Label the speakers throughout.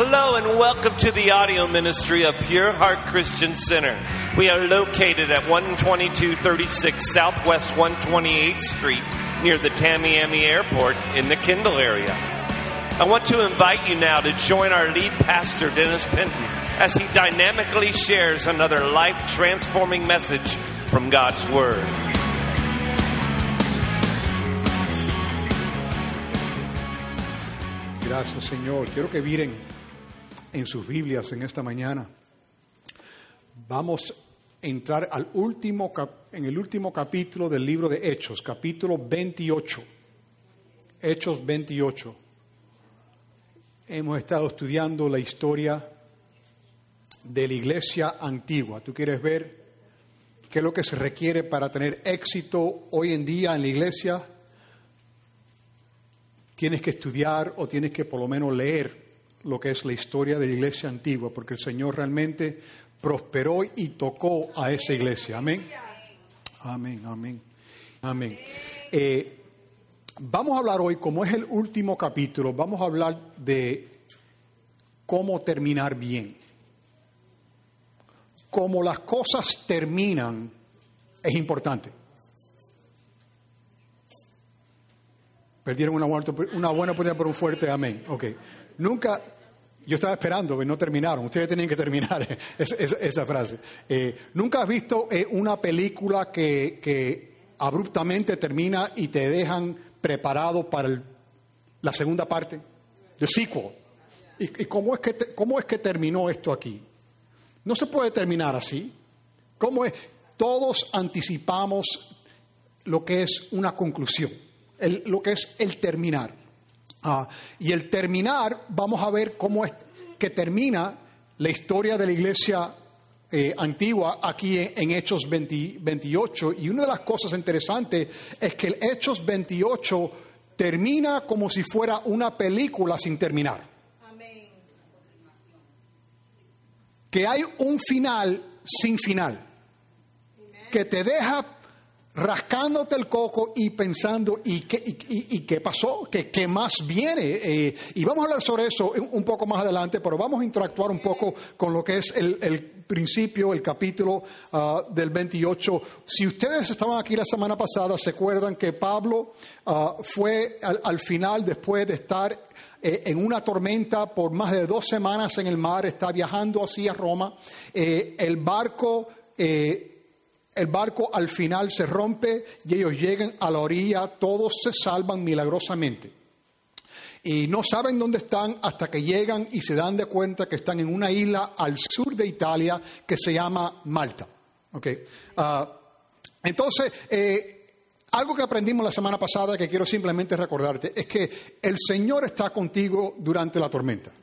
Speaker 1: Hello and welcome to the audio ministry of Pure Heart Christian Center. We are located at 12236 Southwest 128th Street near the Tamiami Airport in the Kendall area. I want to invite you now to join our lead pastor, Dennis Penton, as he dynamically shares another life-transforming message from God's Word.
Speaker 2: Gracias, Señor. Quiero que miren en sus Biblias en esta mañana. Vamos a entrar en el último capítulo del libro de Hechos, capítulo 28. Hechos 28. Hemos estado estudiando la historia de la iglesia antigua. ¿Tú quieres ver qué es lo que se requiere para tener éxito hoy en día en la iglesia? Tienes que estudiar o tienes que por lo menos leer lo que es la historia de la iglesia antigua, porque el Señor realmente prosperó y tocó a esa iglesia. Amén. Amén, amén, amén. Vamos a hablar hoy, como es el último capítulo, vamos a hablar de cómo terminar bien. Cómo las cosas terminan es importante. Perdieron una buena oportunidad por un fuerte amén. Ok. Nunca, yo estaba esperando, pero no terminaron. Ustedes tenían que terminar esa frase. ¿Nunca has visto una película que abruptamente termina y te dejan preparado para la segunda parte? The sequel. ¿Y cómo es que terminó esto aquí? No se puede terminar así. ¿Cómo es? Todos anticipamos lo que es una conclusión. Lo que es el terminar. Y el terminar, vamos a ver cómo es que termina la historia de la iglesia antigua aquí en Hechos 28. Y una de las cosas interesantes es que el Hechos 28 termina como si fuera una película sin terminar. Amén. Que hay un final sin final. Amén. Que te deja rascándote el coco y pensando, ¿y qué pasó? ¿Qué más viene? Y vamos a hablar sobre eso un poco más adelante, pero vamos a interactuar un poco con lo que es el principio, el capítulo del 28. Si ustedes estaban aquí la semana pasada, se acuerdan que Pablo fue al final, después de estar en una tormenta por más de 2 semanas en el mar, está viajando hacia Roma. El barco al final se rompe y ellos llegan a la orilla, todos se salvan milagrosamente. Y no saben dónde están hasta que llegan y se dan de cuenta que están en una isla al sur de Italia que se llama Malta. Okay. Entonces, algo que aprendimos la semana pasada que quiero simplemente recordarte es que el Señor está contigo durante la tormenta.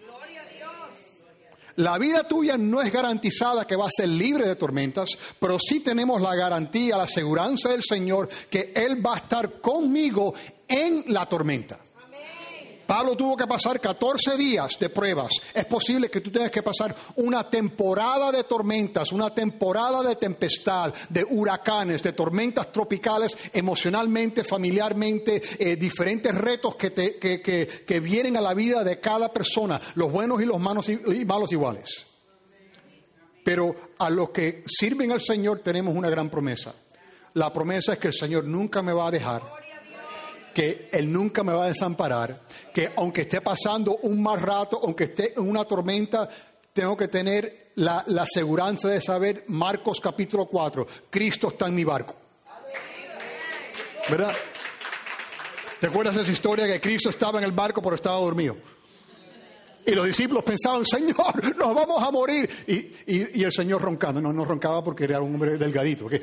Speaker 2: La vida tuya no es garantizada que va a ser libre de tormentas, pero sí tenemos la garantía, la aseguranza del Señor que Él va a estar conmigo en la tormenta. Amén. Pablo tuvo que pasar 14 días de pruebas. Es posible que tú tengas que pasar una temporada de tormentas, una temporada de tempestad, de huracanes, de tormentas tropicales, emocionalmente, familiarmente, diferentes retos que vienen a la vida de cada persona, los buenos y los malos iguales. Pero a los que sirven al Señor tenemos una gran promesa. La promesa es que el Señor nunca me va a dejar, que Él nunca me va a desamparar, que aunque esté pasando un mal rato, aunque esté en una tormenta, tengo que tener la aseguranza de saber, Marcos capítulo 4, Cristo está en mi barco. ¿Verdad? ¿Te acuerdas de esa historia que Cristo estaba en el barco pero estaba dormido? Y los discípulos pensaban, Señor, nos vamos a morir. Y el Señor roncando. No roncaba porque era un hombre delgadito. ¿Okay?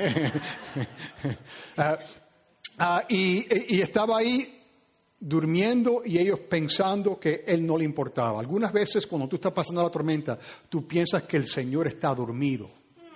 Speaker 2: Y estaba ahí durmiendo y ellos pensando que Él no le importaba. Algunas veces cuando tú estás pasando la tormenta, tú piensas que el Señor está dormido.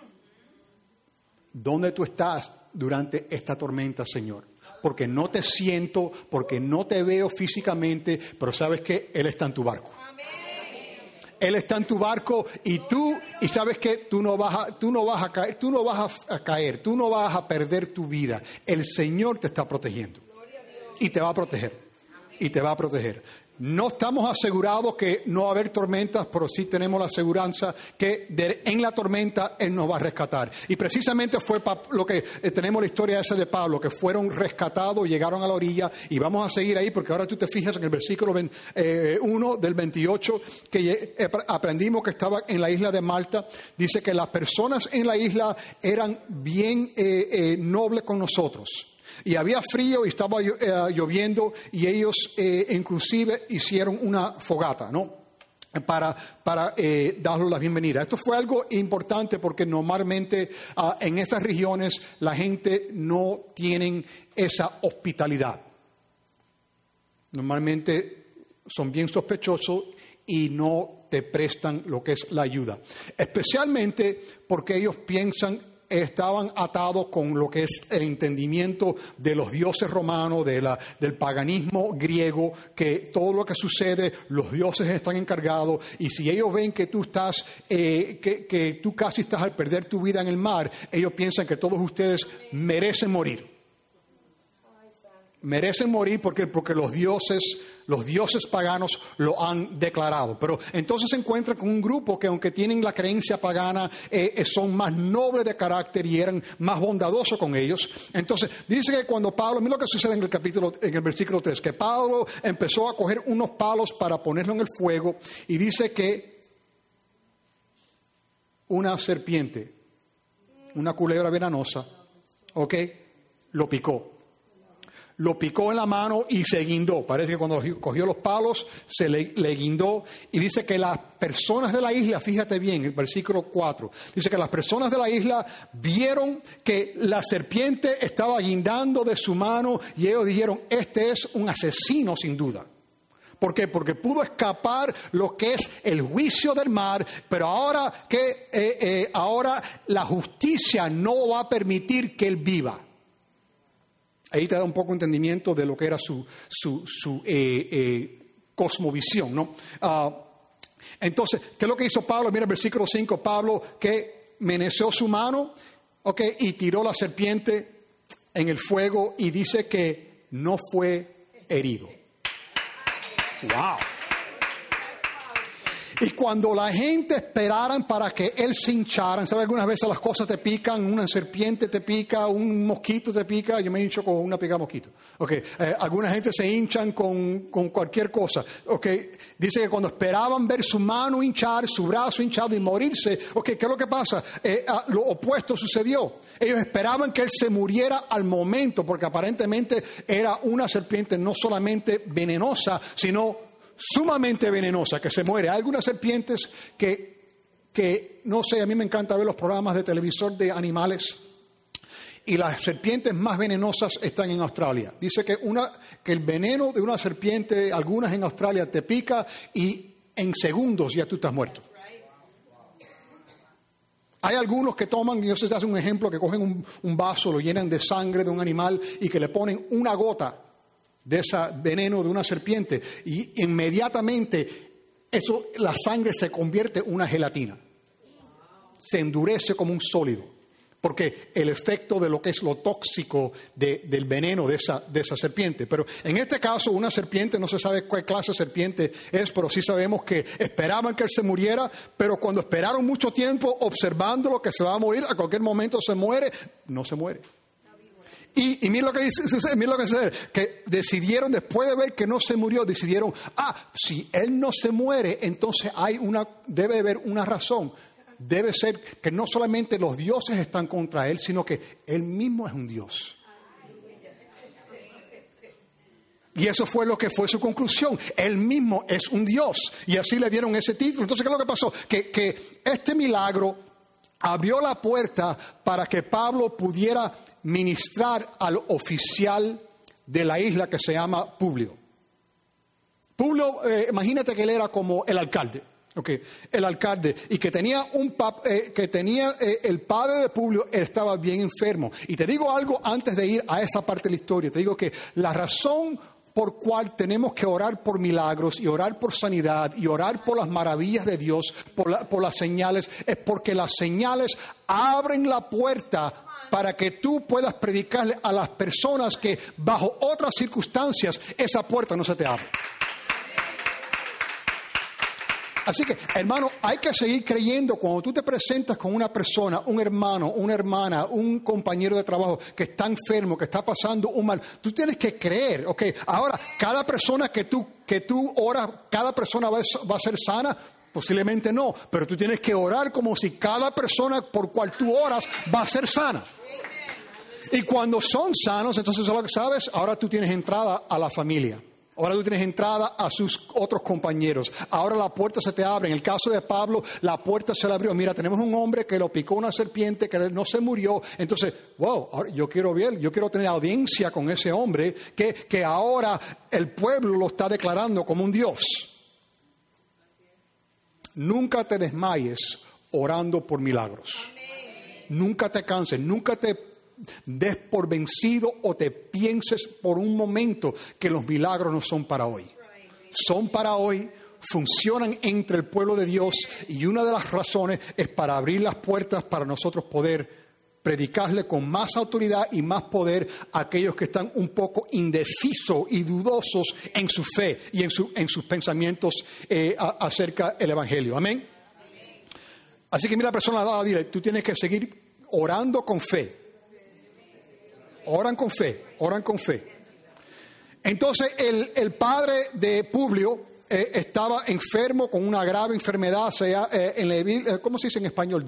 Speaker 2: ¿Dónde tú estás durante esta tormenta, Señor? Porque no te siento, porque no te veo físicamente, pero sabes que Él está en tu barco. Él está en tu barco y sabes que tú no vas a caer, tú no vas a perder tu vida. El Señor te está protegiendo y te va a proteger. Y te va a proteger. No estamos asegurados que no va a haber tormentas, pero sí tenemos la aseguranza que en la tormenta Él nos va a rescatar. Y precisamente fue lo que tenemos la historia esa de Pablo, que fueron rescatados, llegaron a la orilla, y vamos a seguir ahí porque ahora tú te fijas en el versículo 1 del 28, que aprendimos que estaba en la isla de Malta. Dice que las personas en la isla eran bien nobles con nosotros. Y había frío y estaba lloviendo, y ellos inclusive hicieron una fogata, ¿no? Para darles la bienvenida. Esto fue algo importante porque normalmente en estas regiones la gente no tiene esa hospitalidad. Normalmente son bien sospechosos y no te prestan lo que es la ayuda. Especialmente porque ellos estaban atados con lo que es el entendimiento de los dioses romanos, del paganismo griego, que todo lo que sucede, los dioses están encargados, y si ellos ven que tú estás, que tú casi estás al perder tu vida en el mar, ellos piensan que todos ustedes merecen morir. Merecen morir porque los dioses paganos lo han declarado. Pero entonces se encuentran con un grupo que, aunque tienen la creencia pagana, son más nobles de carácter y eran más bondadosos con ellos. Entonces dice que cuando Pablo, mira lo que sucede en el versículo 3, que Pablo empezó a coger unos palos para ponerlo en el fuego, y dice que una serpiente, una culebra venenosa, lo picó. Lo picó en la mano y se guindó. Parece que cuando cogió los palos se le guindó. Y dice que las personas de la isla, fíjate bien, el versículo 4, dice que las personas de la isla vieron que la serpiente estaba guindando de su mano, y ellos dijeron: este es un asesino sin duda. ¿Por qué? Porque pudo escapar lo que es el juicio del mar, pero ahora la justicia no va a permitir que él viva. Ahí te da un poco de entendimiento de lo que era su cosmovisión, ¿no? Entonces, ¿qué es lo que hizo Pablo? Mira el versículo 5, Pablo que meneció su mano, y tiró la serpiente en el fuego, y dice que no fue herido. ¡Wow! Y cuando la gente esperaran para que él se hinchara, ¿sabes? Algunas veces las cosas te pican, una serpiente te pica, un mosquito te pica. Yo me hincho con una pica mosquito. Alguna gente se hinchan con cualquier cosa. Dice que cuando esperaban ver su mano hinchar, su brazo hinchado y morirse, ¿qué es lo que pasa? Lo opuesto sucedió. Ellos esperaban que él se muriera al momento, porque aparentemente era una serpiente no solamente venenosa, sino sumamente venenosa, que se muere. Hay algunas serpientes que no sé, a mí me encanta ver los programas de televisor de animales, y las serpientes más venenosas están en Australia. Dice que el veneno de una serpiente, algunas en Australia, te pica y en segundos ya tú estás muerto. Hay algunos que toman, yo sé, te hace un ejemplo, que cogen un vaso, lo llenan de sangre de un animal y que le ponen una gota de ese veneno de una serpiente, y inmediatamente la sangre se convierte en una gelatina, se endurece como un sólido, porque el efecto de lo que es lo tóxico del veneno de esa serpiente. Pero en este caso, una serpiente, no se sabe cuál clase de serpiente es, pero sí sabemos que esperaban que él se muriera, pero cuando esperaron mucho tiempo observándolo que se va a morir, a cualquier momento se muere, no se muere. Y mira lo que dice, que decidieron, después de ver que no se murió, decidieron, si él no se muere, entonces debe haber una razón. Debe ser que no solamente los dioses están contra él, sino que él mismo es un dios. Y eso fue lo que fue su conclusión. Él mismo es un dios. Y así le dieron ese título. Entonces, ¿qué es lo que pasó? Que este milagro abrió la puerta para que Pablo pudiera ministrar al oficial de la isla que se llama Publio. Publio, imagínate que él era como el alcalde, el alcalde, y que tenía el padre de Publio estaba bien enfermo. Y te digo algo antes de ir a esa parte de la historia. Te digo que la razón por cual tenemos que orar por milagros y orar por sanidad y orar por las maravillas de Dios, por las señales, es porque las señales abren la puerta para que tú puedas predicarle a las personas que bajo otras circunstancias esa puerta no se te abre. Así que, hermano, hay que seguir creyendo. Cuando tú te presentas con una persona, un hermano, una hermana, un compañero de trabajo que está enfermo, que está pasando un mal, tú tienes que creer, ¿ok? Ahora, cada persona que tú oras, cada persona va a ser sana. Posiblemente no, pero tú tienes que orar como si cada persona por cual tú oras va a ser sana. Y cuando son sanos, entonces, ¿sabes? Ahora tú tienes entrada a la familia. Ahora tú tienes entrada a sus otros compañeros. Ahora la puerta se te abre. En el caso de Pablo, la puerta se le abrió. Mira, tenemos un hombre que lo picó una serpiente, que no se murió. Entonces, wow, ahora yo quiero tener audiencia con ese hombre que ahora el pueblo lo está declarando como un Dios. Nunca te desmayes orando por milagros. Amén. Nunca te canses, nunca te des por vencido o te pienses por un momento que los milagros no son para hoy. Son para hoy, funcionan entre el pueblo de Dios y una de las razones es para abrir las puertas para nosotros poder predicarle con más autoridad y más poder a aquellos que están un poco indecisos y dudosos en su fe y en sus pensamientos acerca del Evangelio. Amén. Así que mira, la persona al lado, dile, tú tienes que seguir orando con fe. Oran con fe, oran con fe. Entonces el padre de Publio estaba enfermo con una grave enfermedad, ¿cómo se dice en español?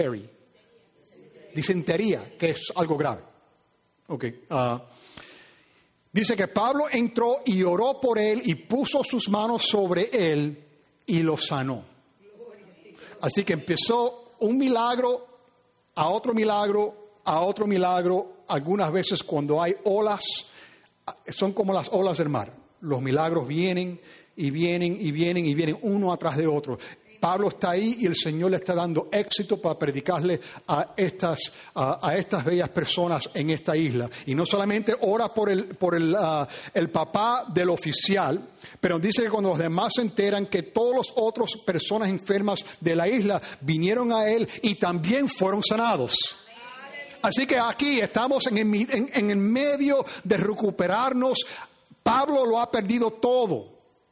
Speaker 2: Disentería, que es algo grave. Okay. Dice que Pablo entró y oró por él y puso sus manos sobre él y lo sanó. Así que empezó un milagro, a otro milagro, a otro milagro. Algunas veces cuando hay olas, son como las olas del mar. Los milagros vienen y vienen y vienen y vienen uno atrás de otro. Pablo está ahí y el Señor le está dando éxito para predicarle a estas bellas personas en esta isla. Y no solamente ora por el papá del oficial, pero dice que cuando los demás se enteran que todas las otras personas enfermas de la isla vinieron a él y también fueron sanados. Así que aquí estamos en el medio de recuperarnos. Pablo lo ha perdido todo.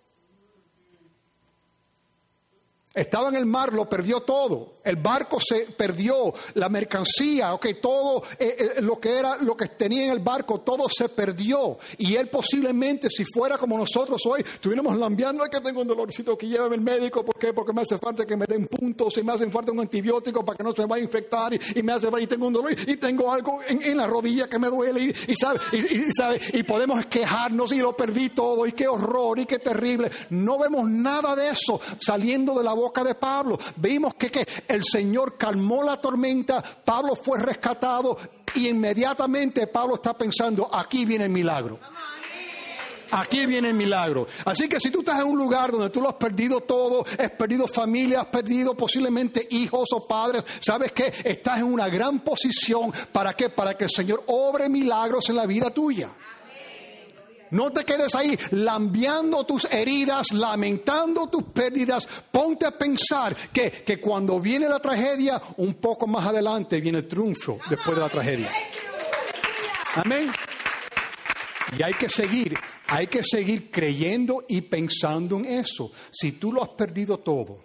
Speaker 2: Estaba en el mar, lo perdió todo. El barco se perdió, la mercancía, todo lo que tenía en el barco, todo se perdió. Y él posiblemente, si fuera como nosotros hoy, estuviéramos lambeando, que tengo un dolorcito, que llévame al médico, ¿por qué? Porque me hace falta que me den puntos, y me hace falta un antibiótico para que no se me vaya a infectar, y me hace falta, y tengo un dolor, y tengo algo en la rodilla que me duele, y podemos quejarnos, y lo perdí todo, y qué horror, y qué terrible. No vemos nada de eso saliendo de la boca de Pablo. Vimos que el Señor calmó la tormenta, Pablo fue rescatado y inmediatamente Pablo está pensando, aquí viene el milagro. Aquí viene el milagro. Así que si tú estás en un lugar donde tú lo has perdido todo, has perdido familia, has perdido posiblemente hijos o padres, ¿sabes qué? Estás en una gran posición. ¿Para qué? Para que el Señor obre milagros en la vida tuya. No te quedes ahí lambeando tus heridas, lamentando tus pérdidas. Ponte a pensar que cuando viene la tragedia, un poco más adelante viene el triunfo después de la tragedia. Amén. Y hay que seguir creyendo y pensando en eso. Si tú lo has perdido todo,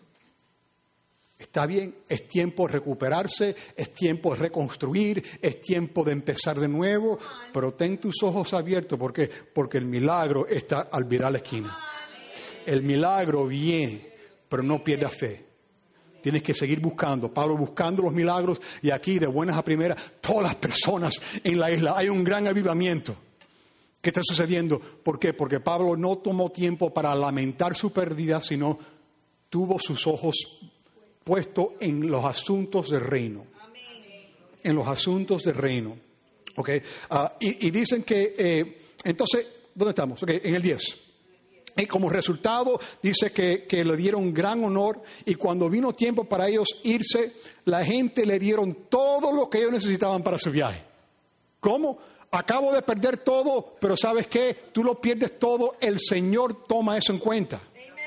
Speaker 2: está bien, es tiempo de recuperarse, es tiempo de reconstruir, es tiempo de empezar de nuevo, pero ten tus ojos abiertos. ¿Por qué? Porque el milagro está al virar la esquina. El milagro viene, pero no pierdas fe. Tienes que seguir buscando. Pablo buscando los milagros y aquí de buenas a primeras, todas las personas en la isla. Hay un gran avivamiento. ¿Qué está sucediendo? ¿Por qué? Porque Pablo no tomó tiempo para lamentar su pérdida, sino tuvo sus ojos puesto en los asuntos del reino. En los asuntos del reino. Okay. Y dicen que, entonces, ¿dónde estamos? Okay, en el 10. Y como resultado, dice que le dieron gran honor y cuando vino tiempo para ellos irse, la gente le dieron todo lo que ellos necesitaban para su viaje. ¿Cómo? Acabo de perder todo, pero ¿sabes qué? Tú lo pierdes todo, el Señor toma eso en cuenta.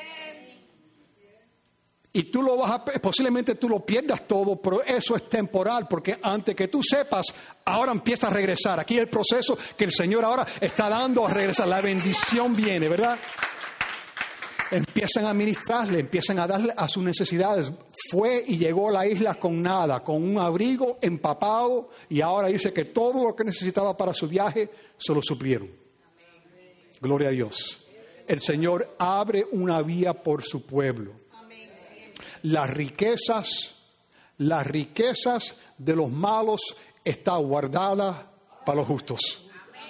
Speaker 2: Y tú posiblemente tú lo pierdas todo, pero eso es temporal, porque antes que tú sepas, ahora empieza a regresar. Aquí el proceso que el Señor ahora está dando a regresar. La bendición viene, ¿verdad? Empiezan a ministrarle, empiezan a darle a sus necesidades. Fue y llegó a la isla con nada, con un abrigo empapado, y ahora dice que todo lo que necesitaba para su viaje se lo suplieron. Gloria a Dios. El Señor abre una vía por su pueblo. Las riquezas de los malos están guardadas para los justos.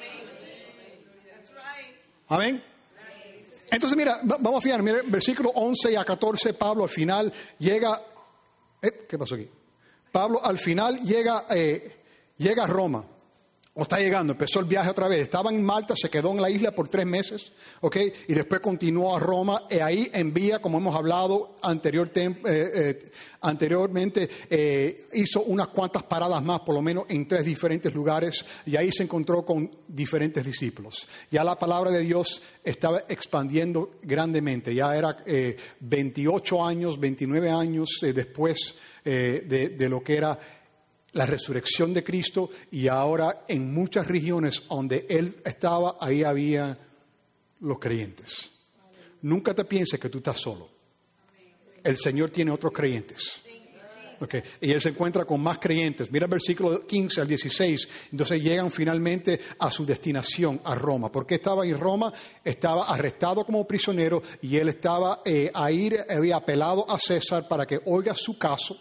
Speaker 2: Amén. Entonces, mira, vamos a fijar, mira, versículo 11 a 14, Pablo al final llega... ¿Qué pasó aquí? Pablo al final llega a Roma. O está llegando, empezó el viaje otra vez. Estaba en Malta, se quedó en la isla por 3 meses, ¿ok? Y después continuó a Roma. Y ahí envía, como hemos hablado anteriormente, hizo unas cuantas paradas más, por lo menos en 3 diferentes lugares. Y ahí se encontró con diferentes discípulos. Ya la palabra de Dios estaba expandiendo grandemente. Ya era 28 años, 29 años después de lo que era la resurrección de Cristo, y ahora en muchas regiones donde Él estaba, ahí había los creyentes. Nunca te pienses que tú estás solo. El Señor tiene otros creyentes. Okay. Y Él se encuentra con más creyentes. Mira el versículo 15 al 16. Entonces llegan finalmente a su destinación, a Roma. ¿Por qué estaba en Roma? Estaba arrestado como prisionero, y Él estaba había apelado a César para que oiga su caso.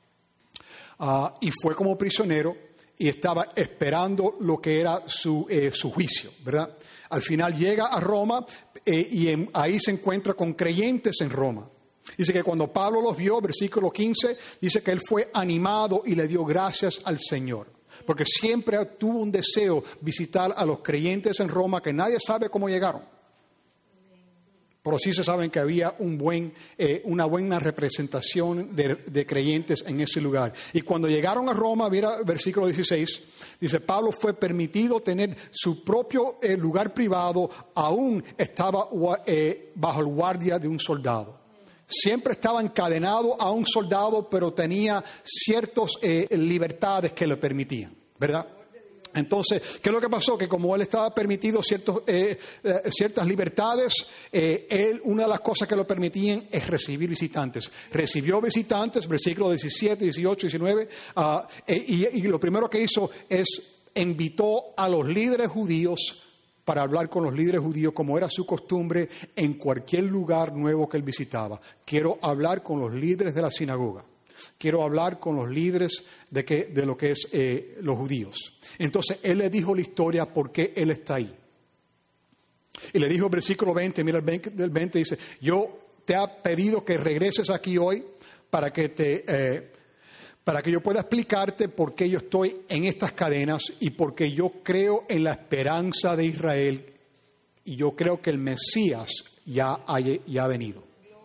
Speaker 2: Y fue como prisionero y estaba esperando lo que era su juicio, ¿verdad? Al final llega a Roma ahí se encuentra con creyentes en Roma. Dice que cuando Pablo los vio, versículo 15, dice que él fue animado y le dio gracias al Señor. Porque siempre tuvo un deseo visitar a los creyentes en Roma, que nadie sabe cómo llegaron. Pero sí se saben que había una buena representación de creyentes en ese lugar. Y cuando llegaron a Roma, mira versículo 16, dice, Pablo fue permitido tener su propio lugar privado, aún estaba bajo el guardia de un soldado. Siempre estaba encadenado a un soldado, pero tenía ciertas libertades que le permitían, ¿verdad? Entonces, ¿qué es lo que pasó? Que como él estaba permitido ciertas libertades, una de las cosas que lo permitían es recibir visitantes. Recibió visitantes, versículos 17, 18, 19, y lo primero que hizo es invitó a los líderes judíos para hablar con los líderes judíos, como era su costumbre en cualquier lugar nuevo que él visitaba. Quiero hablar con los líderes de la sinagoga. Quiero hablar con los líderes de lo que es los judíos. Entonces, él le dijo la historia por qué él está ahí. Y le dijo el versículo 20, mira el 20 dice, yo te he pedido que regreses aquí hoy para que yo pueda explicarte por qué yo estoy en estas cadenas y porque yo creo en la esperanza de Israel y yo creo que el Mesías ya ha venido.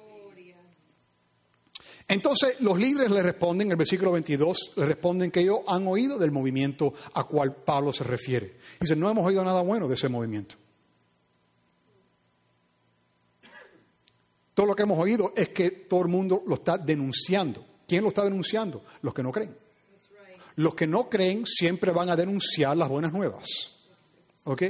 Speaker 2: Entonces los líderes le responden, en el versículo 22, le responden que ellos han oído del movimiento a cual Pablo se refiere. Dicen, no hemos oído nada bueno de ese movimiento. Todo lo que hemos oído es que todo el mundo lo está denunciando. ¿Quién lo está denunciando? Los que no creen. Los que no creen siempre van a denunciar las buenas nuevas. ¿Ok?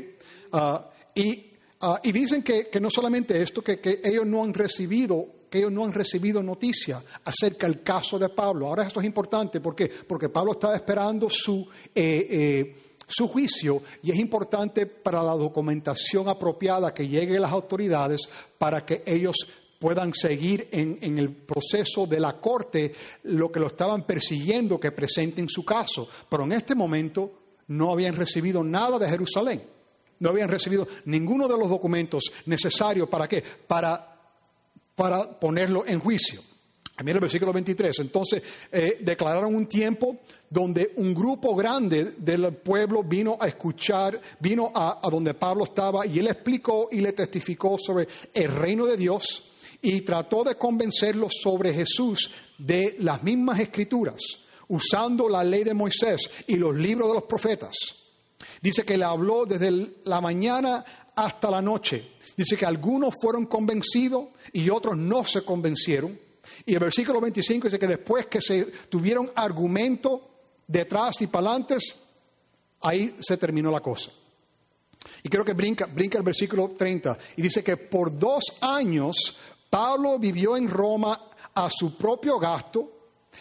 Speaker 2: Y dicen que no solamente esto, que ellos no han recibido noticia acerca del caso de Pablo. Ahora esto es importante, ¿por qué? Porque Pablo estaba esperando su juicio, y es importante para la documentación apropiada que llegue a las autoridades para que ellos puedan seguir en el proceso de la corte lo que lo estaban persiguiendo, que presenten su caso. Pero en este momento no habían recibido nada de Jerusalén. No habían recibido ninguno de los documentos necesarios. ¿Para qué? Para ponerlo en juicio. Mira el versículo 23. Entonces declararon un tiempo donde un grupo grande del pueblo vino a escuchar, vino a donde Pablo estaba, y él explicó y le testificó sobre el reino de Dios y trató de convencerlos sobre Jesús de las mismas escrituras, usando la ley de Moisés y los libros de los profetas. Dice que le habló desde la mañana hasta la noche. Dice que algunos fueron convencidos y otros no se convencieron. Y el versículo 25 dice que después que se tuvieron argumento detrás y para adelante, ahí se terminó la cosa. Y creo que brinca el versículo 30 y dice que por 2 años Pablo vivió en Roma a su propio gasto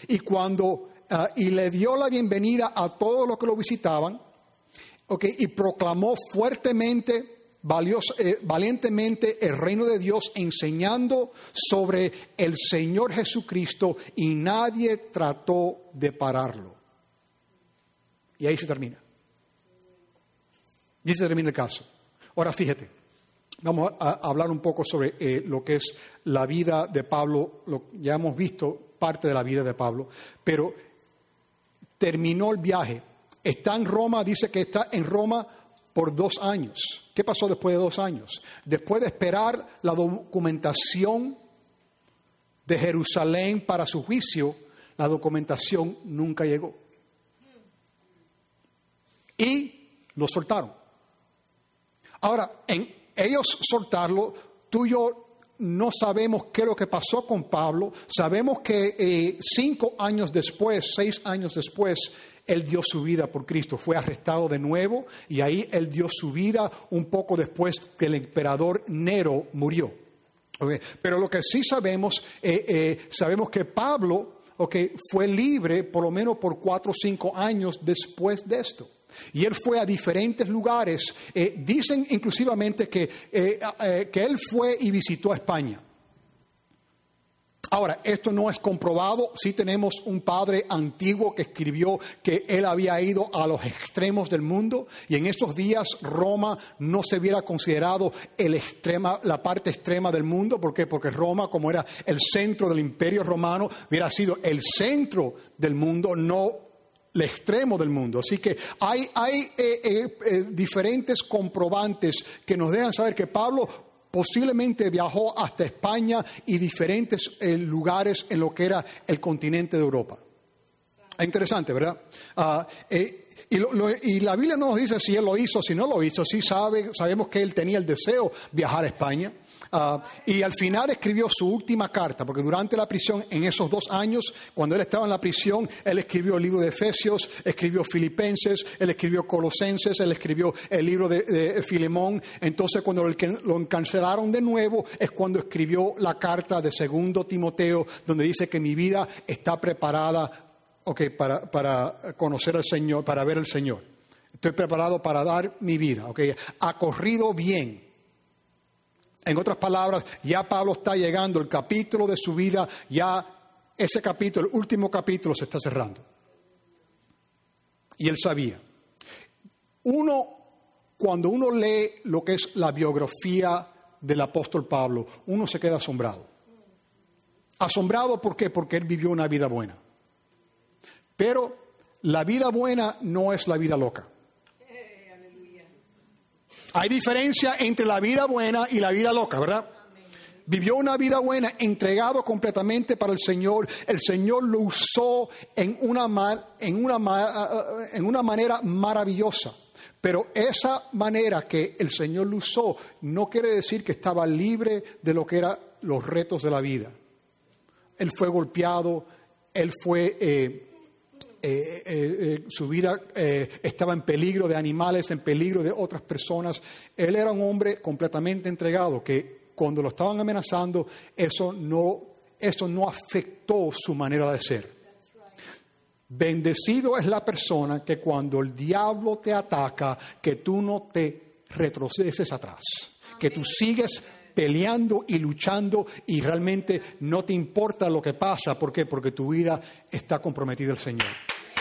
Speaker 2: y le dio la bienvenida a todos los que lo visitaban, y proclamó valientemente el reino de Dios, enseñando sobre el Señor Jesucristo, y nadie trató de pararlo. Y ahí se termina. Y ahí se termina el caso. Ahora fíjate, vamos a hablar un poco sobre lo que es la vida de Pablo. Ya hemos visto parte de la vida de Pablo, pero terminó el viaje. Está en Roma, dice que está en Roma por 2 años. ¿Qué pasó después de 2 años? Después de esperar la documentación de Jerusalén para su juicio, la documentación nunca llegó. Y lo soltaron. Ahora, en ellos soltarlo, tú y yo no sabemos qué es lo que pasó con Pablo. Sabemos que 6 años después, él dio su vida por Cristo. Fue arrestado de nuevo y ahí él dio su vida un poco después que el emperador Nero murió. Okay. Pero lo que sí sabemos que Pablo fue libre por lo menos por 4 o 5 años después de esto. Y él fue a diferentes lugares. Dicen inclusivamente que él fue y visitó España. Ahora, esto no es comprobado. Sí tenemos un padre antiguo que escribió que él había ido a los extremos del mundo, y en esos días Roma no se hubiera considerado la parte extrema del mundo. ¿Por qué? Porque Roma, como era el centro del Imperio Romano, hubiera sido el centro del mundo, no el extremo del mundo. Así que hay diferentes comprobantes que nos dejan saber que Pablo posiblemente viajó hasta España y diferentes lugares en lo que era el continente de Europa. Es interesante, ¿verdad? Y la Biblia no nos dice si él lo hizo o si no lo hizo. Sí sabemos que él tenía el deseo de viajar a España. Y al final escribió su última carta, porque durante la prisión, en esos 2 años, cuando él estaba en la prisión, él escribió el libro de Efesios, escribió Filipenses, él escribió Colosenses, él escribió el libro de Filemón. Entonces, cuando lo encarcelaron de nuevo, es cuando escribió la carta de 2 Timoteo, donde dice que mi vida está preparada para conocer al Señor, para ver al Señor. Estoy preparado para dar mi vida. Ha corrido bien. En otras palabras, ya Pablo está llegando, el capítulo de su vida, ya ese capítulo, el último capítulo, se está cerrando. Y él sabía. Cuando uno lee lo que es la biografía del apóstol Pablo, uno se queda asombrado. ¿Asombrado por qué? Porque él vivió una vida buena. Pero la vida buena no es la vida loca. Hay diferencia entre la vida buena y la vida loca, ¿verdad? Vivió una vida buena, entregado completamente para el Señor. El Señor lo usó en una manera maravillosa. Pero esa manera que el Señor lo usó no quiere decir que estaba libre de lo que eran los retos de la vida. Él fue golpeado, él fue... su vida estaba en peligro de animales, en peligro de otras personas. Él era un hombre completamente entregado, que cuando lo estaban amenazando, eso no afectó su manera de ser. Bendecido es la persona que cuando el diablo te ataca, que tú no te retrocedes atrás, que tú sigues peleando y luchando y realmente no te importa lo que pasa. ¿Por qué? Porque tu vida está comprometida al Señor.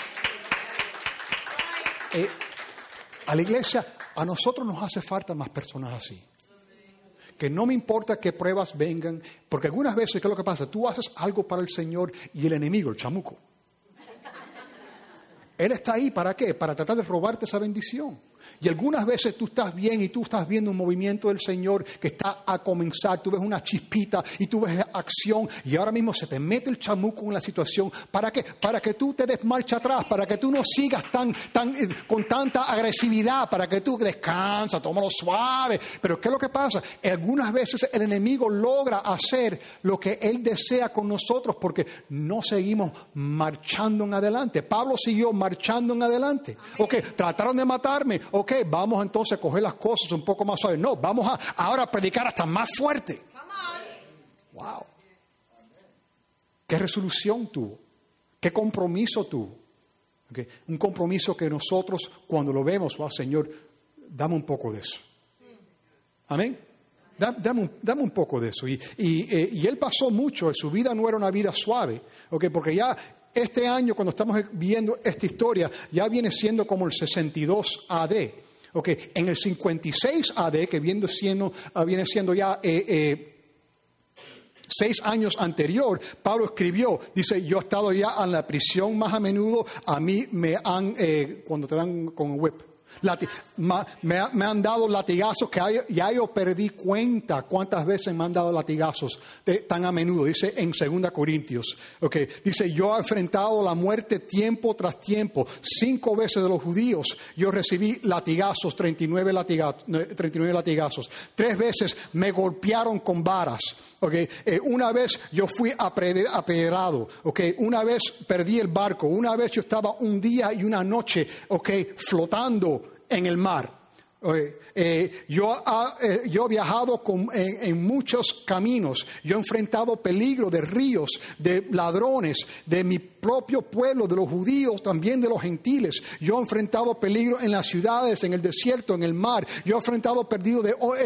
Speaker 2: A la iglesia, a nosotros nos hace falta más personas así. Que no me importa qué pruebas vengan, porque algunas veces, ¿qué es lo que pasa? Tú haces algo para el Señor y el enemigo, el chamuco, él está ahí, ¿para qué? Para tratar de robarte esa bendición. Y algunas veces tú estás bien y tú estás viendo un movimiento del Señor que está a comenzar. Tú ves una chispita y tú ves acción y ahora mismo se te mete el chamuco en la situación. ¿Para qué? Para que tú te des marcha atrás, para que tú no sigas con tanta agresividad, para que tú descansa, tómalo suave. Pero ¿qué es lo que pasa? Algunas veces el enemigo logra hacer lo que él desea con nosotros porque no seguimos marchando en adelante. Pablo siguió marchando en adelante. Trataron de matarme. Vamos entonces a coger las cosas un poco más suaves. No, vamos a ahora predicar hasta más fuerte. Wow. ¿Qué resolución tuvo? ¿Qué compromiso tuvo? Okay. Un compromiso que nosotros cuando lo vemos, wow, Señor, dame un poco de eso. Amén. Dame un poco de eso. Y él pasó mucho, su vida no era una vida suave, okay, porque ya este año, cuando estamos viendo esta historia, ya viene siendo como el 62 AD. Okay. En el 56 AD, que viene siendo ya 6 años anterior, Pablo escribió, dice, yo he estado ya en la prisión más a menudo, a mí me han, cuando te dan con whip, me han dado latigazos que ya yo perdí cuenta cuántas veces me han dado latigazos tan a menudo, dice en 2 Corintios. Okay. Dice, yo he enfrentado la muerte tiempo tras tiempo. 5 veces de los judíos yo recibí latigazos, 39 latigazos. 3 veces me golpearon con varas. Okay. Una vez yo fui apedrado. Okay. Una vez perdí el barco. Una vez yo estaba un día y una noche, okay, flotando en el mar. Yo he viajado en muchos caminos. Yo he enfrentado peligro de ríos, de ladrones, de mi propio pueblo, de los judíos, también de los gentiles. Yo he enfrentado peligro en las ciudades, en el desierto, en el mar. Yo he enfrentado peligro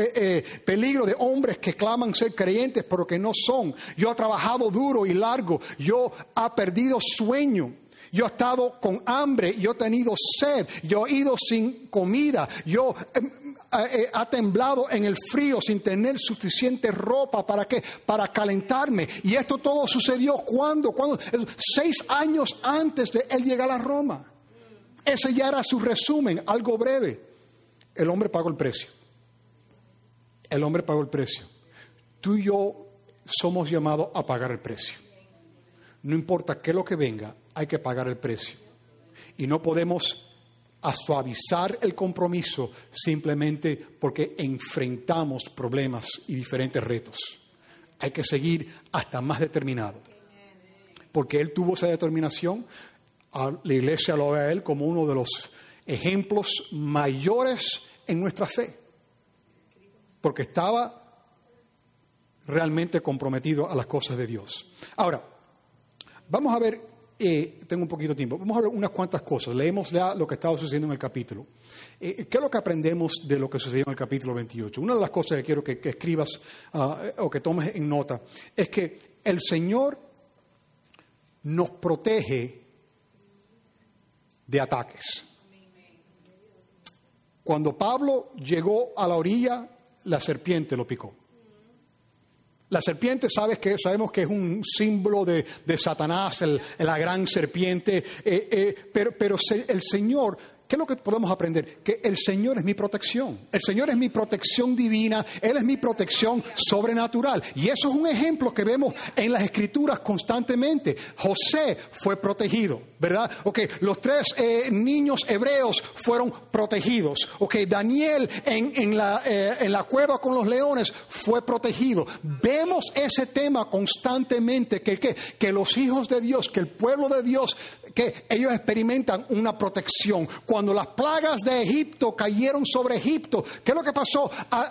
Speaker 2: de hombres que claman ser creyentes pero que no son. Yo he trabajado duro y largo. Yo he perdido sueño. Yo he estado con hambre, yo he tenido sed, yo he ido sin comida, yo he temblado en el frío sin tener suficiente ropa. ¿Para qué? Para calentarme. Y esto todo sucedió ¿cuándo? 6 años antes de él llegar a Roma. Ese ya era su resumen, algo breve. El hombre pagó el precio. El hombre pagó el precio. Tú y yo somos llamados a pagar el precio. No importa qué es lo que venga, hay que pagar el precio. Y no podemos suavizar el compromiso simplemente porque enfrentamos problemas y diferentes retos. Hay que seguir hasta más determinado. Porque él tuvo esa determinación, la iglesia lo ve a él como uno de los ejemplos mayores en nuestra fe. Porque estaba realmente comprometido a las cosas de Dios. Ahora, vamos a ver, tengo un poquito de tiempo, vamos a ver unas cuantas cosas. Leemos ya lo que estaba sucediendo en el capítulo. ¿Qué es lo que aprendemos de lo que sucedió en el capítulo 28? Una de las cosas que quiero que escribas o que tomes en nota es que el Señor nos protege de ataques. Cuando Pablo llegó a la orilla, la serpiente lo picó. La serpiente, sabemos que es un símbolo de Satanás, la gran serpiente, pero el Señor, ¿qué es lo que podemos aprender? Que el Señor es mi protección. El Señor es mi protección divina, Él es mi protección sobrenatural. Y eso es un ejemplo que vemos en las Escrituras constantemente. José fue protegido, ¿verdad? Okay, los 3 niños hebreos fueron protegidos. Okay, Daniel en la cueva con los leones fue protegido. Vemos ese tema constantemente, que los hijos de Dios, que el pueblo de Dios, que ellos experimentan una protección. Cuando las plagas de Egipto cayeron sobre Egipto, ¿qué es lo que pasó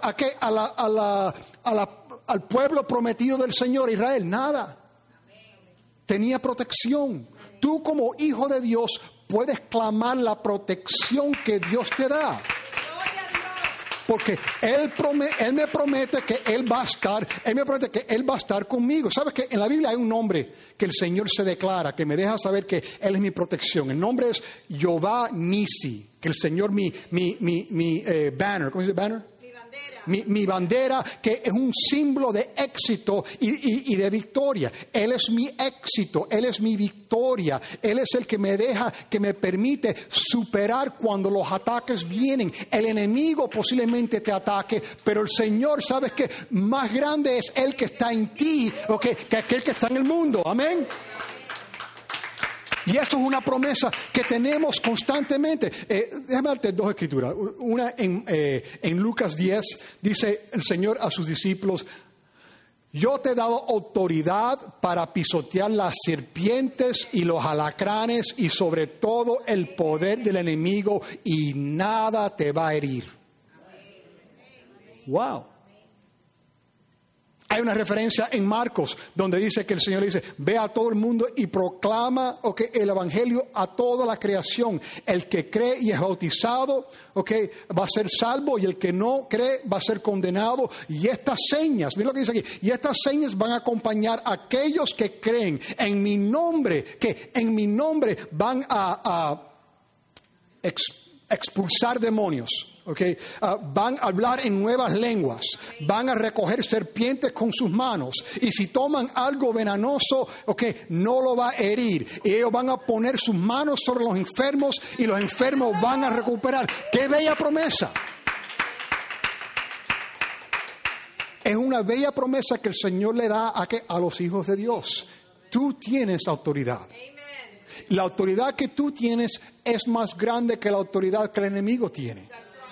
Speaker 2: al pueblo prometido del Señor, Israel? Nada. Tenía protección. Tú como hijo de Dios puedes clamar la protección que Dios te da. Porque Él me promete que Él va a estar conmigo. ¿Sabes que en la Biblia hay un nombre que el Señor se declara, que me deja saber que Él es mi protección? El nombre es Jehová Nisi, que el Señor mi banner, ¿cómo se dice banner? Mi bandera, que es un símbolo de éxito y de victoria. Él es mi éxito, Él es mi victoria. Él es el que me permite superar cuando los ataques vienen. El enemigo posiblemente te ataque, pero el Señor, ¿sabes qué? Más grande es Él que está en ti que aquel que está en el mundo. Amén. Y eso es una promesa que tenemos constantemente. Déjame darte 2 escrituras. Una en Lucas 10, dice el Señor a sus discípulos: yo te he dado autoridad para pisotear las serpientes y los alacranes y sobre todo el poder del enemigo y nada te va a herir. Wow. Hay una referencia en Marcos donde dice que el Señor dice, ve a todo el mundo y proclama el evangelio a toda la creación. El que cree y es bautizado va a ser salvo, y el que no cree va a ser condenado. Y estas señas, mira lo que dice aquí, y estas señas van a acompañar a aquellos que creen en mi nombre, que en mi nombre van a expulsar demonios. Van a hablar en nuevas lenguas, van a recoger serpientes con sus manos, y si toman algo venenoso, no lo va a herir, y ellos van a poner sus manos sobre los enfermos y los enfermos van a recuperar. ¡Qué bella promesa! Es una bella promesa que el Señor le da a los hijos de Dios. Tú tienes autoridad. La autoridad que tú tienes es más grande que la autoridad que el enemigo tiene.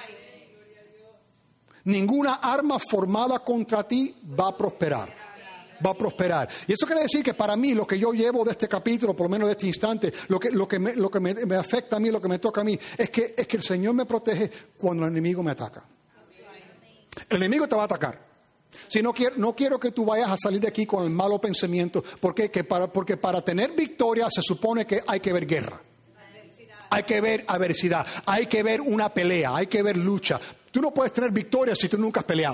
Speaker 2: Ninguna arma formada contra ti va a prosperar. Va a prosperar. Y eso quiere decir que para mí, lo que yo llevo de este capítulo, por lo menos de este instante, lo que me afecta a mí, lo que me toca a mí, es que el Señor me protege cuando el enemigo me ataca. El enemigo te va a atacar. Si no quiero que tú vayas a salir de aquí con el malo pensamiento, porque para tener victoria se supone que hay que ver guerra. Hay que ver adversidad, hay que ver una pelea, hay que ver lucha. Tú no puedes tener victoria si tú nunca has peleado.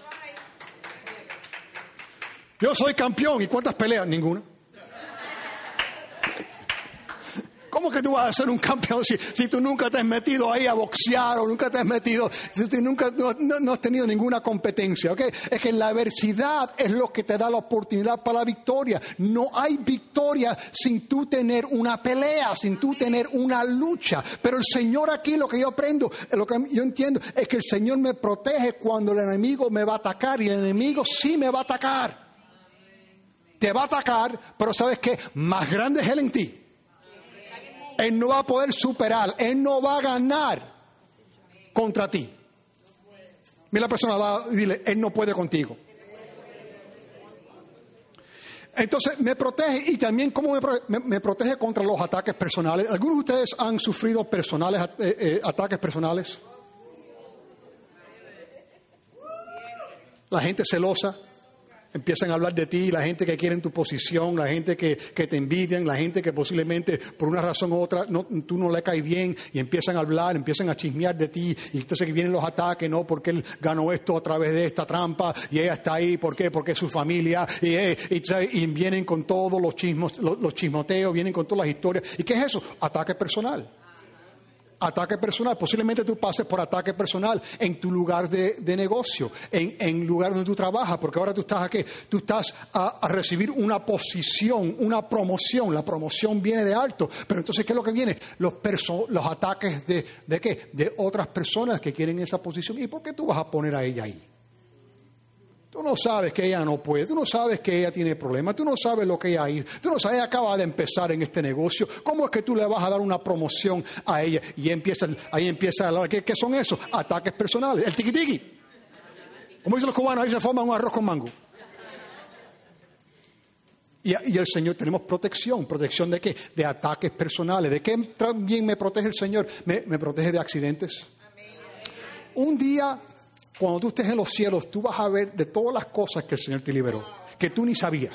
Speaker 2: Yo soy campeón, ¿y cuántas peleas? Ninguna. ¿Cómo que tú vas a ser un campeón si tú nunca te has metido ahí a boxear, o nunca te has metido, si tú nunca no has tenido ninguna competencia? Es que la adversidad es lo que te da la oportunidad para la victoria. No hay victoria sin tú tener una pelea, sin tú tener una lucha. Pero el Señor aquí, lo que yo aprendo, lo que yo entiendo, es que el Señor me protege cuando el enemigo me va a atacar, y el enemigo sí me va a atacar. Te va a atacar, pero ¿sabes qué? Más grande es Él en ti. Él no va a poder superar, Él no va a ganar contra ti. Mira, la persona, dile, Él no puede contigo. Entonces me protege, y también ¿cómo me protege contra los ataques personales? ¿Algunos de ustedes han sufrido ataques personales? La gente celosa. Empiezan a hablar de ti, la gente que quiere tu posición, la gente que te envidian, la gente que posiblemente por una razón u otra tú no le caes bien, y empiezan a hablar, empiezan a chismear de ti, y entonces vienen los ataques, ¿no? Porque él ganó esto a través de esta trampa, y ella está ahí, ¿por qué? Porque es su familia, y vienen con todos los chismoteos, vienen con todas las historias. ¿Y qué es eso? Ataque personal. Ataque personal. Posiblemente tú pases por ataque personal en tu lugar de negocio, en el lugar donde tú trabajas, porque ahora tú estás aquí, tú estás a recibir una posición, una promoción. La promoción viene de alto, pero entonces ¿qué es lo que viene? Los ataques ¿de qué? De otras personas que quieren esa posición. ¿Y por qué tú vas a poner a ella ahí? Tú no sabes que ella no puede, tú no sabes que ella tiene problemas, tú no sabes lo que ella hizo, tú no sabes, ella acaba de empezar en este negocio. ¿Cómo es que tú le vas a dar una promoción a ella? Y ahí empieza a hablar. ¿Qué son esos? Ataques personales. El tiquitiqui. Como dicen los cubanos, ahí se forma un arroz con mango. Y el Señor, tenemos protección. ¿Protección de qué? De ataques personales. ¿De qué también me protege el Señor? Me protege de accidentes. Un día, cuando tú estés en los cielos, tú vas a ver de todas las cosas que el Señor te liberó, que tú ni sabías.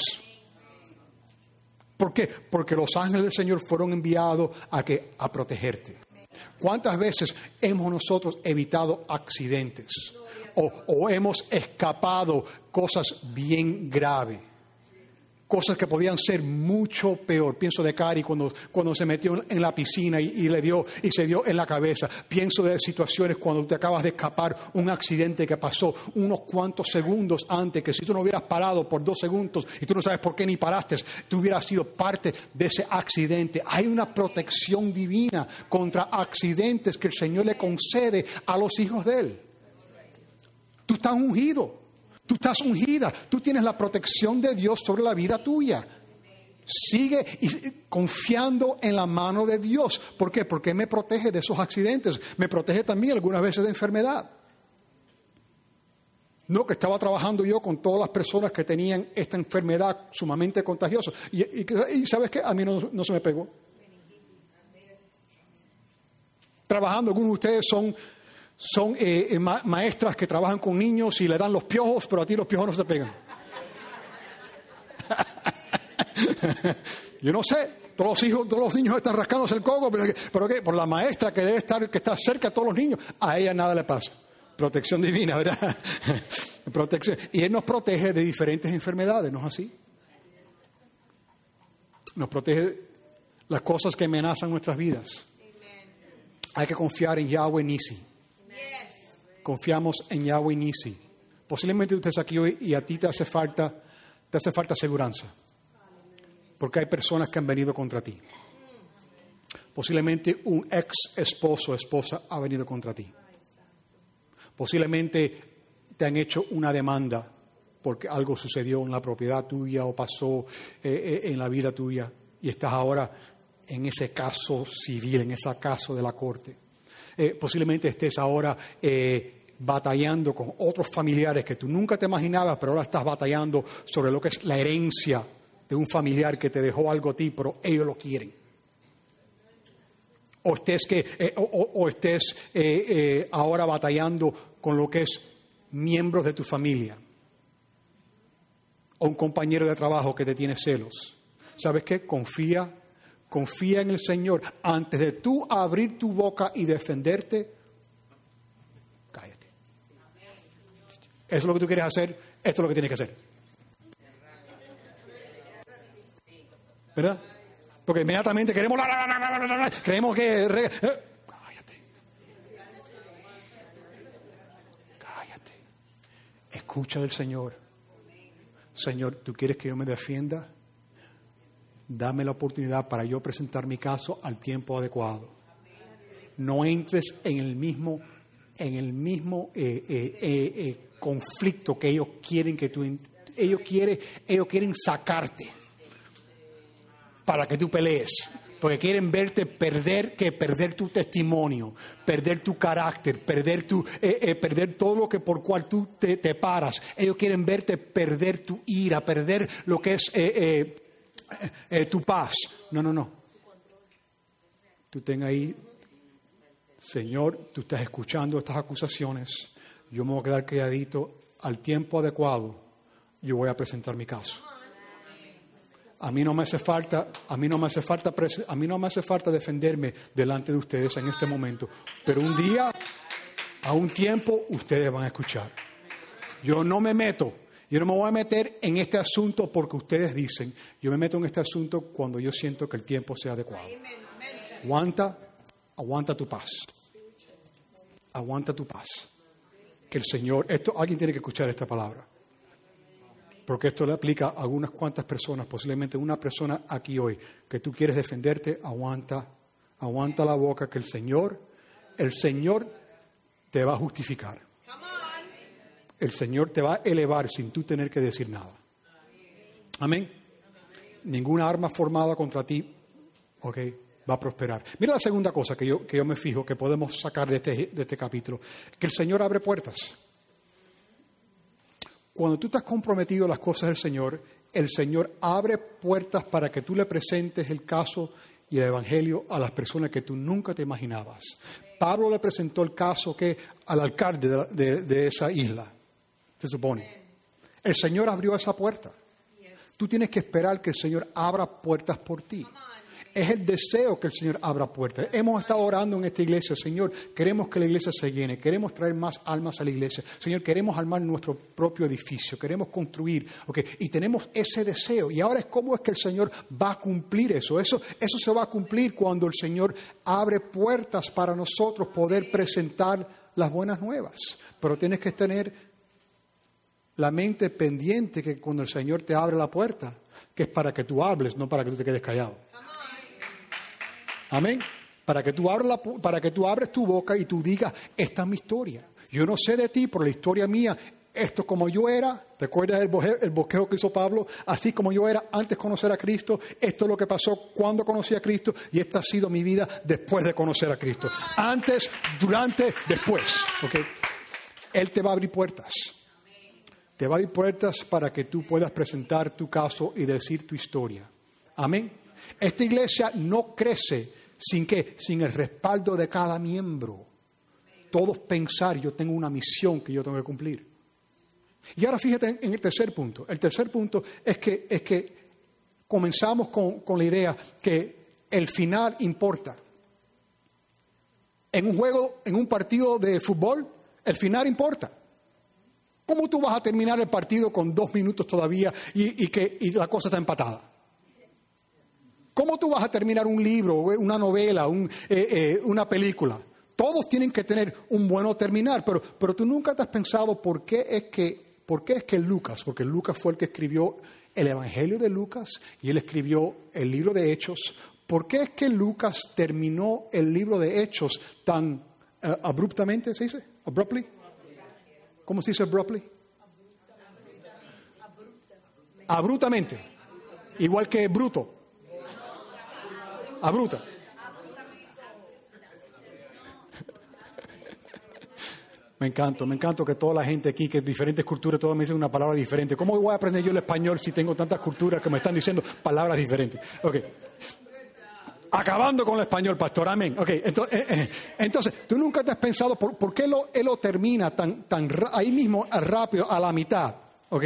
Speaker 2: ¿Por qué? Porque los ángeles del Señor fueron enviados a protegerte. ¿Cuántas veces hemos nosotros evitado accidentes? O hemos escapado cosas bien graves? Cosas que podían ser mucho peor. Pienso de Cari cuando se metió en la piscina y se dio en la cabeza. Pienso de situaciones cuando te acabas de escapar, un accidente que pasó unos cuantos segundos antes, que si tú no hubieras parado por 2 segundos y tú no sabes por qué ni paraste, tú hubieras sido parte de ese accidente. Hay una protección divina contra accidentes que el Señor le concede a los hijos de Él. Tú estás ungido. Tú estás ungida, tú tienes la protección de Dios sobre la vida tuya. Sigue confiando en la mano de Dios. ¿Por qué? Porque me protege de esos accidentes. Me protege también algunas veces de enfermedad. No, que estaba trabajando yo con todas las personas que tenían esta enfermedad sumamente contagiosa. Y ¿sabes qué? A mí no se me pegó. Trabajando, algunos de ustedes son maestras que trabajan con niños y le dan los piojos, pero a ti los piojos no se te pegan. Yo no sé. Todos los niños están rascándose el coco, pero ¿qué? Por la maestra que está cerca de todos los niños, a ella nada le pasa. Protección divina, ¿verdad? Protección. Y Él nos protege de diferentes enfermedades, ¿no es así? Nos protege las cosas que amenazan nuestras vidas. Hay que confiar en Yahweh Nisi. Confiamos en Yahweh Nisi. Posiblemente usted está aquí hoy y a ti te hace falta seguranza. Porque hay personas que han venido contra ti. Posiblemente un ex esposo o esposa ha venido contra ti. Posiblemente te han hecho una demanda porque algo sucedió en la propiedad tuya o pasó en la vida tuya y estás ahora en ese caso civil, en ese caso de la corte. Posiblemente estés ahora batallando con otros familiares que tú nunca te imaginabas, pero ahora estás batallando sobre lo que es la herencia de un familiar que te dejó algo a ti, pero ellos lo quieren. O estés ahora batallando con lo que es miembros de tu familia. O un compañero de trabajo que te tiene celos. ¿Sabes qué? Confía en el Señor. Antes de tú abrir tu boca y defenderte, cállate. Eso es lo que tú quieres hacer, esto es lo que tienes que hacer. ¿Verdad? Porque inmediatamente queremos que... Cállate. Escucha del Señor. Señor, ¿tú quieres que yo me defienda? Dame la oportunidad para yo presentar mi caso al tiempo adecuado. No entres en el mismo conflicto que ellos quieren que tú... Ellos quieren sacarte para que tú pelees, porque quieren verte perder tu testimonio, perder tu carácter, perder todo lo que por cual tú te paras. Ellos quieren verte perder tu ira, perder lo que es tu paz. No. Tú ten ahí, Señor, tú estás escuchando estas acusaciones. Yo me voy a quedar calladito. Al tiempo adecuado, yo voy a presentar mi caso. A mí no me hace falta defenderme delante de ustedes en este momento. Pero un día, a un tiempo, ustedes van a escuchar. Yo no me voy a meter en este asunto porque ustedes dicen. Yo me meto en este asunto cuando yo siento que el tiempo sea adecuado. Aguanta tu paz. Aguanta tu paz. Que el Señor, alguien tiene que escuchar esta palabra. Porque esto le aplica a algunas cuantas personas, posiblemente una persona aquí hoy, que tú quieres defenderte, aguanta la boca, que el Señor te va a justificar. El Señor te va a elevar sin tú tener que decir nada. Amén. Ninguna arma formada contra ti, va a prosperar. Mira la segunda cosa que yo me fijo, que podemos sacar de este capítulo, que el Señor abre puertas. Cuando tú estás comprometido en las cosas del Señor, el Señor abre puertas para que tú le presentes el caso y el Evangelio a las personas que tú nunca te imaginabas. Pablo le presentó el caso al alcalde de esa isla, se supone. El Señor abrió esa puerta. Tú tienes que esperar que el Señor abra puertas por ti. Es el deseo que el Señor abra puertas. Hemos estado orando en esta iglesia, Señor, queremos que la iglesia se llene, queremos traer más almas a la iglesia. Señor, queremos armar nuestro propio edificio, queremos construir, y tenemos ese deseo. Y ahora ¿cómo es que el Señor va a cumplir eso? Eso se va a cumplir cuando el Señor abre puertas para nosotros poder presentar las buenas nuevas. Pero tienes que tener la mente pendiente que cuando el Señor te abre la puerta, que es para que tú hables, no para que tú te quedes callado. Amén. Para que tú abres tu boca y tú digas, esta es mi historia. Yo no sé de ti, pero la historia mía, esto como yo era, ¿te acuerdas el bosquejo que hizo Pablo? Así como yo era antes de conocer a Cristo, esto es lo que pasó cuando conocí a Cristo y esta ha sido mi vida después de conocer a Cristo. Antes, durante, después. Él te va a abrir puertas. Te va a abrir puertas para que tú puedas presentar tu caso y decir tu historia. Amén. Esta iglesia no crece sin el respaldo de cada miembro. Todos pensar, yo tengo una misión que yo tengo que cumplir. Y ahora fíjate en el tercer punto. El tercer punto es que comenzamos con la idea que el final importa. En un juego, en un partido de fútbol, el final importa. ¿Cómo tú vas a terminar el partido con 2 minutos todavía y la cosa está empatada? ¿Cómo tú vas a terminar un libro, una novela, una película? Todos tienen que tener un buen terminar, pero tú nunca te has pensado por qué es que Lucas, porque Lucas fue el que escribió el Evangelio de Lucas y él escribió el libro de Hechos. ¿Por qué es que Lucas terminó el libro de Hechos tan abruptamente, ¿se dice? ¿Abruptly? ¿Cómo se dice abruptly? Abruptamente. Igual que bruto. Abrupta. Me encanta que toda la gente aquí, que diferentes culturas, todos me dicen una palabra diferente. ¿Cómo voy a aprender yo el español si tengo tantas culturas que me están diciendo palabras diferentes? Ok. Acabando con el español, pastor, amén. Ok, entonces, tú nunca te has pensado por qué él lo termina tan ahí mismo rápido, a la mitad. Ok.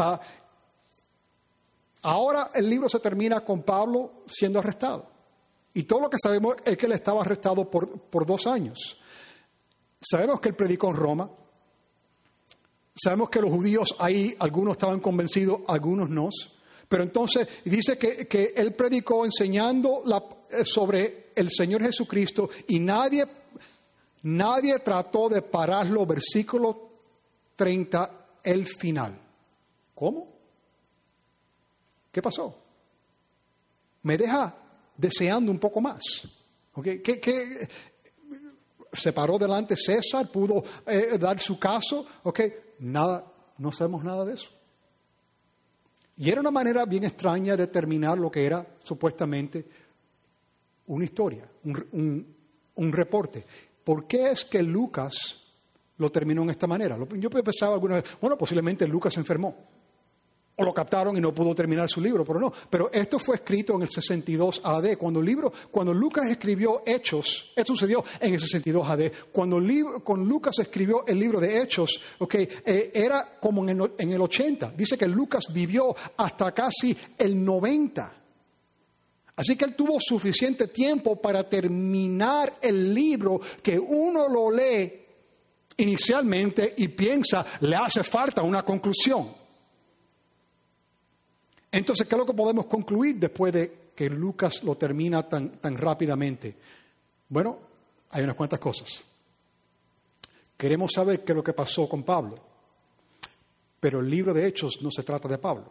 Speaker 2: Ahora el libro se termina con Pablo siendo arrestado. Y todo lo que sabemos es que él estaba arrestado por 2 años. Sabemos que él predicó en Roma. Sabemos que los judíos ahí, algunos estaban convencidos, algunos no. Pero entonces dice que él predicó enseñando sobre el Señor Jesucristo y nadie trató de pararlo. Versículo 30, el final. ¿Cómo? ¿Qué pasó? Me deja deseando un poco más. ¿Okay? ¿Qué? Se paró delante César, pudo dar su caso. ¿Okay? Nada, no sabemos nada de eso. Y era una manera bien extraña de terminar lo que era supuestamente una historia, un reporte. ¿Por qué es que Lucas lo terminó en esta manera? Yo pensaba alguna vez, bueno, posiblemente Lucas se enfermó. O lo captaron y no pudo terminar su libro, pero no. Pero esto fue escrito en el 62 AD. Cuando Lucas escribió Hechos, esto sucedió en el 62 AD. Cuando Lucas escribió el libro de Hechos, era como en el 80. Dice que Lucas vivió hasta casi el 90. Así que él tuvo suficiente tiempo para terminar el libro que uno lo lee inicialmente y piensa, le hace falta una conclusión. Entonces, ¿qué es lo que podemos concluir después de que Lucas lo termina tan rápidamente? Bueno, hay unas cuantas cosas. Queremos saber qué es lo que pasó con Pablo, pero el libro de Hechos no se trata de Pablo.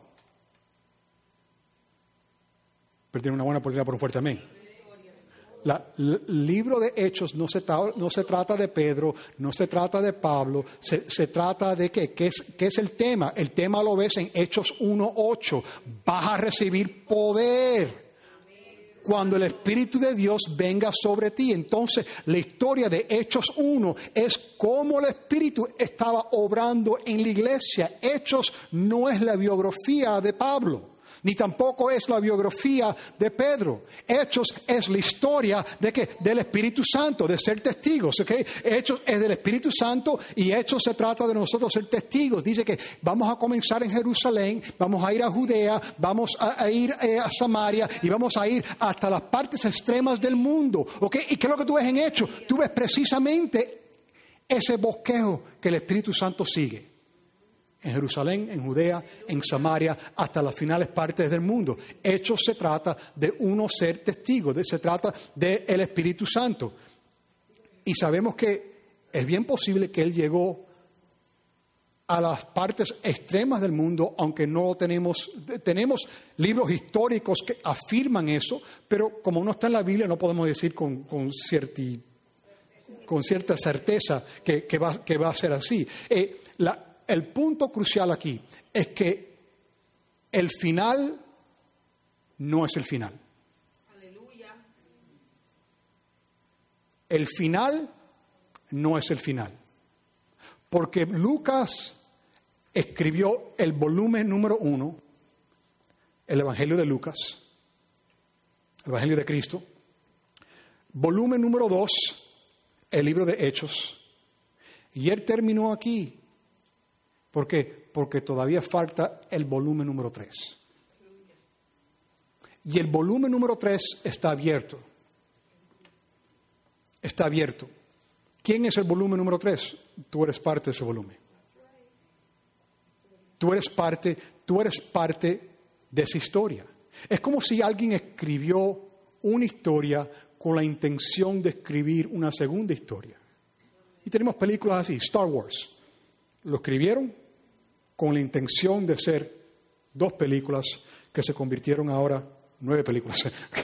Speaker 2: Pero tiene una buena oportunidad por un fuerte amén. El libro de Hechos no se trata de Pedro, no se trata de Pablo, se trata de ¿qué? ¿Qué es el tema? El tema lo ves en Hechos 1:8. Vas a recibir poder cuando el Espíritu de Dios venga sobre ti. Entonces, la historia de Hechos 1 es cómo el Espíritu estaba obrando en la iglesia. Hechos no es la biografía de Pablo, ni tampoco es la biografía de Pedro. Hechos es la historia de ¿qué? Del Espíritu Santo, de ser testigos. ¿Okay? Hechos es del Espíritu Santo y Hechos se trata de nosotros ser testigos. Dice que vamos a comenzar en Jerusalén, vamos a ir a Judea, vamos a ir a Samaria y vamos a ir hasta las partes extremas del mundo. ¿Okay? ¿Y qué es lo que tú ves en Hechos? Tú ves precisamente ese bosquejo que el Espíritu Santo sigue. En Jerusalén, en Judea, en Samaria, hasta las finales partes del mundo. Hechos se trata de uno ser testigo, se trata del Espíritu Santo. Y sabemos que es bien posible que Él llegó a las partes extremas del mundo, aunque no tenemos libros históricos que afirman eso, pero como no está en la Biblia, no podemos decir con cierta certeza que va a ser así. El punto crucial aquí es que el final no es el final.
Speaker 3: Aleluya.
Speaker 2: El final no es el final. Porque Lucas escribió el volumen número 1, el Evangelio de Lucas, el Evangelio de Cristo. Volumen número 2, el libro de Hechos. Y él terminó aquí. ¿Por qué? Porque todavía falta el volumen número 3. Y el volumen número 3 está abierto. Está abierto. ¿Quién es el volumen número 3? Tú eres parte de ese volumen. Tú eres parte de esa historia. Es como si alguien escribió una historia con la intención de escribir una segunda historia. Y tenemos películas así, Star Wars. Lo escribieron con la intención de ser 2 películas que se convirtieron ahora 9 películas.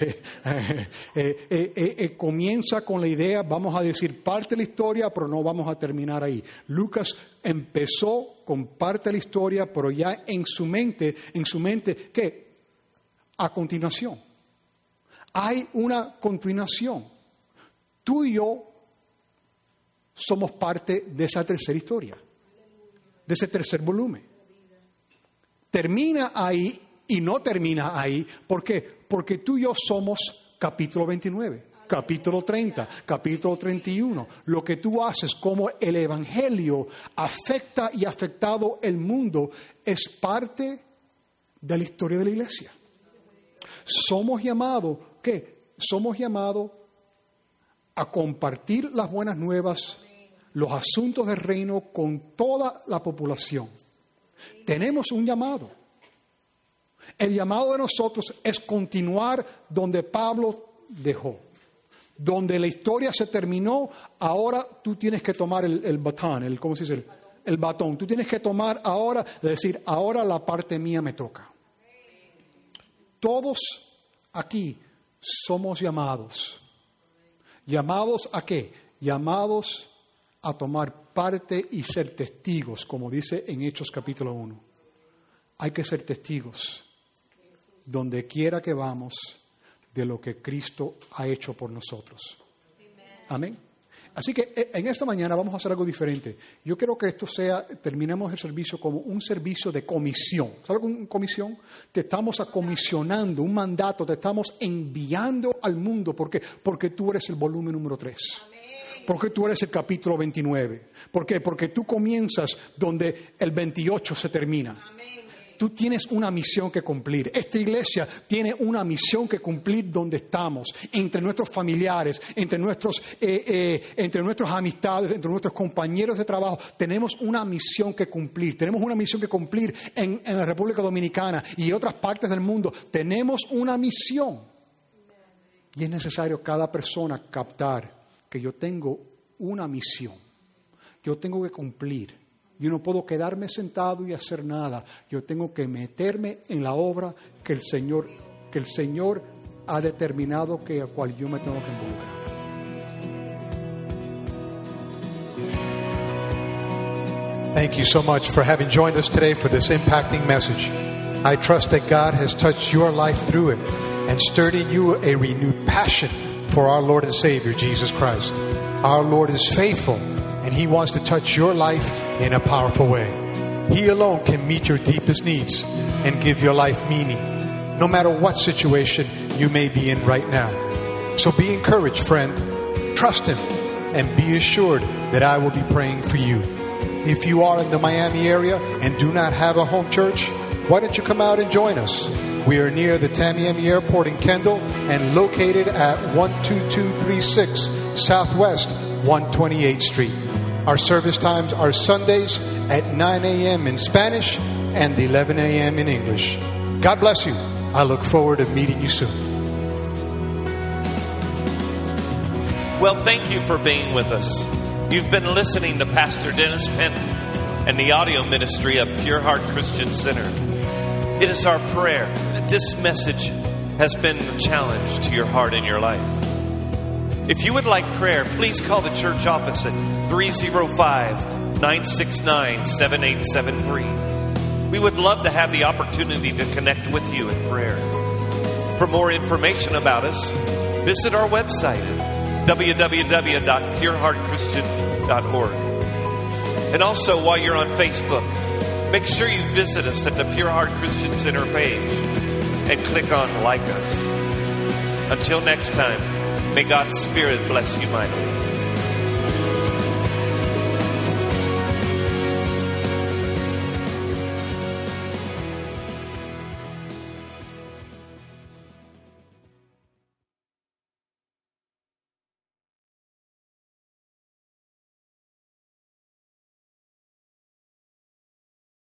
Speaker 2: Comienza con la idea, vamos a decir parte de la historia, pero no vamos a terminar ahí. Lucas empezó con parte de la historia, pero ya en su mente, ¿qué? A continuación. Hay una continuación. Tú y yo somos parte de esa tercera historia, de ese tercer volumen. Termina ahí y no termina ahí. ¿Por qué? Porque tú y yo somos capítulo 29, capítulo 30, capítulo 31. Lo que tú haces, como el Evangelio afecta y ha afectado el mundo, es parte de la historia de la iglesia. Somos llamados, ¿qué? Somos llamados a compartir las buenas nuevas, los asuntos del reino con toda la población. Tenemos un llamado. El llamado de nosotros es continuar donde Pablo dejó. Donde la historia se terminó, ahora tú tienes que tomar el batón, ¿cómo se dice? El batón. Tú tienes que tomar ahora, es decir, ahora la parte mía me toca. Todos aquí somos llamados. ¿Llamados a qué? Llamados a tomar parte y ser testigos, como dice en Hechos capítulo 1. Hay que ser testigos donde quiera que vamos de lo que Cristo ha hecho por nosotros. Amén. Así que en esta mañana vamos a hacer algo diferente. Yo quiero que esto terminemos el servicio como un servicio de comisión. ¿Sabes con comisión? Te estamos comisionando un mandato, te estamos enviando al mundo. ¿Por qué? Porque tú eres el volumen número 3. Porque tú eres el capítulo 29. ¿Por qué? Porque tú comienzas donde el 28 se termina. Tú tienes una misión que cumplir. Esta iglesia tiene una misión que cumplir donde estamos, entre nuestros familiares, entre nuestras amistades, entre nuestros compañeros de trabajo. Tenemos una misión que cumplir. Tenemos una misión que cumplir en la República Dominicana y otras partes del mundo. Tenemos una misión. Y es necesario cada persona captar que yo tengo una misión. Yo tengo que cumplir. Yo no puedo quedarme sentado y hacer nada. Yo tengo que meterme en la obra que el Señor ha determinado a cual yo me tengo que involucrar.
Speaker 4: Thank you so much for having joined us today for this impacting message. I trust that God has touched your life through it and stirred in you a renewed passion for our Lord and Savior, Jesus Christ. Our Lord is faithful, and He wants to touch your life in a powerful way. He alone can meet your deepest needs and give your life meaning, no matter what situation you may be in right now. So be encouraged, friend. Trust Him and be assured that I will be praying for you. If you are in the Miami area and do not have a home church, why don't you come out and join us? We are near the Tamiami Airport in Kendall and located at 12236 Southwest 128th Street. Our service times are Sundays at 9 a.m. in Spanish and 11 a.m. in English. God bless you. I look forward to meeting you soon.
Speaker 1: Well, thank you for being with us. You've been listening to Pastor Dennis Penn and the audio ministry of Pure Heart Christian Center. It is our prayer that this message has been a challenge to your heart and your life. If you would like prayer, please call the church office at 305-969-7873. We would love to have the opportunity to connect with you in prayer. For more information about us, visit our website at www.pureheartchristian.org. And also, while you're on Facebook, make sure you visit us at the Pure Heart Christian Center page and click on Like Us. Until next time, may God's Spirit bless you mightily.